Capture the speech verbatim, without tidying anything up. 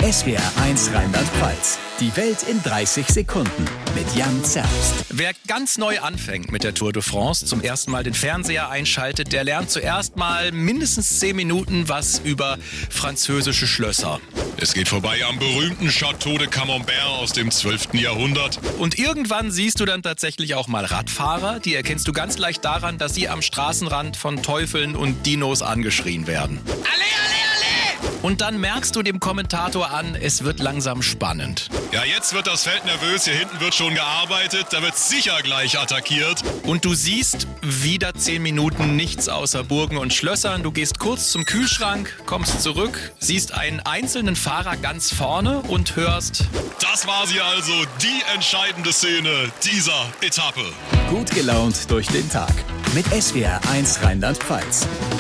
S W R eins Rheinland-Pfalz. Die Welt in dreißig Sekunden mit Jan Zerbst. Wer ganz neu anfängt mit der Tour de France, zum ersten Mal den Fernseher einschaltet, der lernt zuerst mal mindestens zehn Minuten was über französische Schlösser. Es geht vorbei am berühmten Château de Camembert aus dem zwölften Jahrhundert. Und irgendwann siehst du dann tatsächlich auch mal Radfahrer. Die erkennst du ganz leicht daran, dass sie am Straßenrand von Teufeln und Dinos angeschrien werden. Alle, alle, alle! Und dann merkst du dem Kommentator an, es wird langsam spannend. Ja, jetzt wird das Feld nervös, hier hinten wird schon gearbeitet, da wird sicher gleich attackiert. Und du siehst wieder zehn Minuten nichts außer Burgen und Schlössern. Du gehst kurz zum Kühlschrank, kommst zurück, siehst einen einzelnen Fahrer ganz vorne und hörst: Das war sie also, die entscheidende Szene dieser Etappe. Gut gelaunt durch den Tag mit S W R eins Rheinland-Pfalz.